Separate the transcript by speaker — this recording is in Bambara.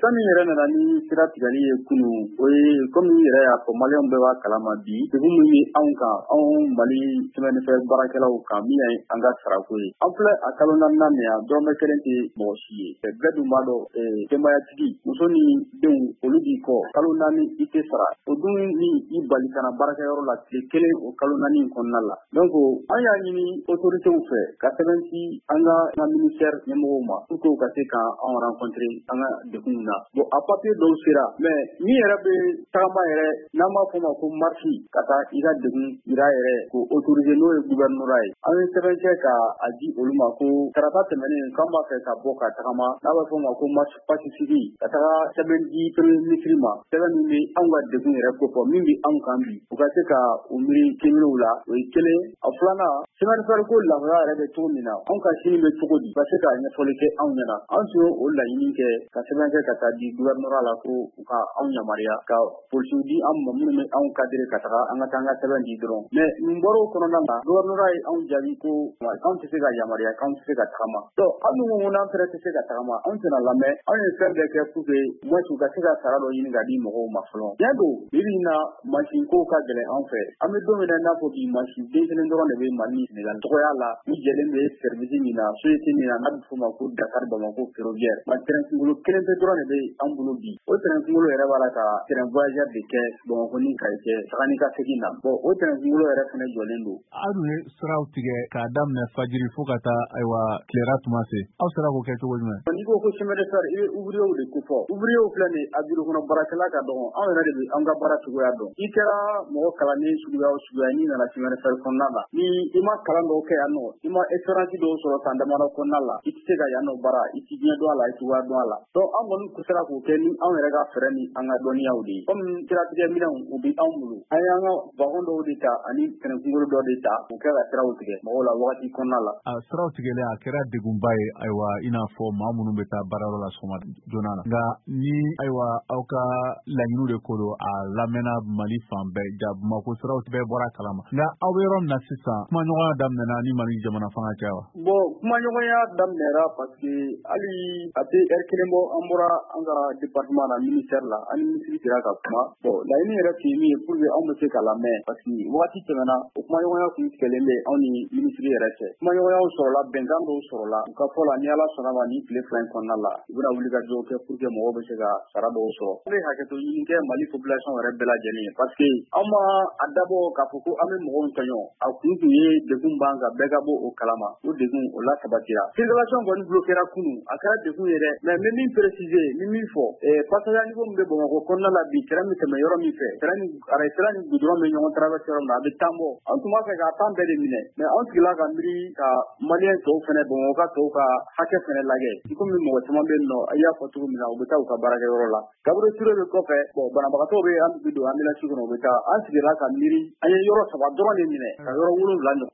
Speaker 1: fɛn min yɛrɛ nana ni sira tigɛli ye kunun o ye komi yɛrɛ y'a fɔ maliyɛnw bɛɛ b'a kalama bi degun min ye anw kan anw Mali semaine fɛ baarakɛlaw kan min ye an ka sarako ye an filɛ a kalo 4nan min yan dɔrɔmɛ kelen tɛ mɔgɔ si ye bɛɛ dun b'a dɔn denbayatigi muso ni denw olu b'i kɔ kalo 4 i tɛ sara o dun ni i bali kana baarakɛyɔrɔ la tile kelen o kalo 4 in kɔnɔna la donc an y'a ɲini autorités fɛ ka sɛbɛnti an ka ministère ɲɛmɔgɔw ma pour que u ka se ka anw rencontrer an ka degun na bon a papier dɔw sera mais min yɛrɛ bɛ tagama yɛrɛ n'an b'a fɔ ma ko marche ka taa i ka degun yira yɛrɛ ko autoriser n'o ye gouvernorat ye an ye sɛbɛn kɛ ka a di olu ma ko tarata tɛmɛnen k'an b'a fɛ ka bɔ ka tagama n'a b'a fɔ ma ko marche pacifique ka taga sɛbɛn di premier ministre ma sɛbɛn min bɛ anw ka degun yɛrɛ kofɔ min bɛ anw kan bi u ka se ka u miiri kɛɲɛw la o ye kelen a filanan semaine fɛrɛ ko lagoya yɛrɛ bɛ cogo min na anw ka sini bɛ cogo di ka se ka ɲɛfɔli kɛ anw ɲɛna an tun ye o laɲini kɛ ka sɛbɛn kɛ ka taa di gouvernorat la ko u ka anw yamaruya ka polisiw di anw ma minnu bɛ anw cadrer ka taga an ka taa an ka sɛbɛn di dɔrɔn mais nin bɔra o kɔnɔna na gouvernorat ye anw jaabi ko anw tɛ se ka yamaruya k'anw tɛ se ka tagama donc an dun ko n'an fɛnɛ tɛ se ka tagama anw tɛna lamɛn anw ye fɛn bɛɛ kɛ pour que moins u ka se ka sara dɔ ɲini ka di mɔgɔw ma fɔlɔ tiɲɛ don bi bi in na mansin ko ka gɛlɛn anw fɛ an bɛ don min na i n'a fɔ bi mansin den kelen dɔrɔn de bɛ Mali ni Sénégal tɔgɔya la u jɛlen bɛ service min na société min na n'a bɛ f'o ma ko Dakar Bamako ferroviaire terrain kunkolo kelen pe dɔrɔn de bɛ an bolo bi o terrain kunkolo yɛrɛ b'a la ka terrain voyageur de kɛ Bamakɔ ni Kayi cɛ taga ni ka segin na bon o terrain kunkolo yɛrɛ fɛnɛ jɔlen don
Speaker 2: aw dun ye siraw tigɛ k'a daminɛ fajiri fo ka taa ayiwa tilera tuma se aw sera k'o kɛ cogo jumɛn
Speaker 1: n'i ko ko chemin de fer i bɛ ouvrier de ko fɔ ouvrier filɛ nin a bureau kɔnɔ baarakɛla ka dɔgɔ anw yɛrɛ de bɛ an ka baara cogoya dɔn i kɛra mɔgɔ kalannen suguya o suguya n'i nana chemin de fer kɔnɔna la ni i ma kalan dɔw kɛ yan nɔ i ma expérience dɔw sɔrɔ san damadɔ kɔnɔna la i tɛ se ka yan nɔ baara i tɛ diɲɛ dɔn a la i tɛ wari dɔn a la donc an kɔni sera k'o kɛ ni anw yɛrɛ ka fɛɛrɛ ni an ka dɔnniyaw de ye comme siratigɛ minɛnw u bɛ anw bolo an y'an ka wagon dɔw de ta ani terrain kunkolo dɔ de ta k'o kɛ ka siraw tigɛ mɔgɔw la wagati kɔnɔna la
Speaker 2: a siraw tigɛlen a kɛra degunba ye ayiwa i n'a fɔ maa minnu bɛ taa baarayɔrɔ la sɔgɔma joona na nka ni ayiwa aw ka laɲiniw de ko don a lamɛnna Mali fan bɛɛ ja Bamako siraw bɛɛ bɔra kalama nka aw bɛ yɔrɔ min na sisan kumaɲɔgɔnya daminɛna ni Mali jamana fanga cɛ wa
Speaker 1: bon kumaɲɔgɔnya daminɛra parce que hali a tɛ heure kelen bɔ an bɔra an ka département na ministère la an ni ministre sera ka kuma bon laɲini yɛrɛ tun ye min ye pour que anw bɛ se ka lamɛn parce que wagati tɛmɛna o kumaɲɔgɔnya kun tigɛlen bɛ anw ni ministre yɛrɛ cɛ kumaɲɔgɔnyaw sɔrɔla bɛnkan dɔw sɔrɔla u ka fɔ la ni Ala sɔnna ma ni tile fila in kɔnɔna la u bɛna wuli ka jɔ kɛ pour que mɔgɔw bɛ se ka sara dɔw sɔrɔ an bɛ hakɛto ɲini kɛ Mali population yɛrɛ bɛɛ lajɛlen ye parce que anw ma a dabɔ k'a fɔ ko an bɛ mɔgɔw tɔɲɔ a kun tun ye degun b'an kan bɛɛ ka bɔ o kalama o degun o la sabatira circulation kɔni bloquera kunun a kɛra degun ye dɛ mais n bɛ min préciser ni min fɔ passage niveau min bɛ Bamakɔ kɔnɔna la bi train bɛ tɛmɛ yɔrɔ min fɛ train ni goudron bɛ ɲɔgɔn traverser yɔrɔ min na a bɛ tan bɔ an tun b'a fɛ k'a tan bɛɛ de minɛ mais an sigila ka miiri ka maliyɛn tɔw fɛnɛ Bamakɔ ka tɔw ka hakɛ fɛnɛ lajɛ i komi mɔgɔ caman bɛ yen nɔ a y'a fɔ cogo min na u bɛ taa u ka baarakɛyɔrɔ la Gabriel Touré bɛ kɔfɛ bon banabagatɔw bɛ an bɛ don ambulance kɔnɔ u bɛ taa an sigila ka miiri an ye yɔrɔ 3 dɔrɔn de minɛ ka yɔrɔ 7 ɲɔgɔn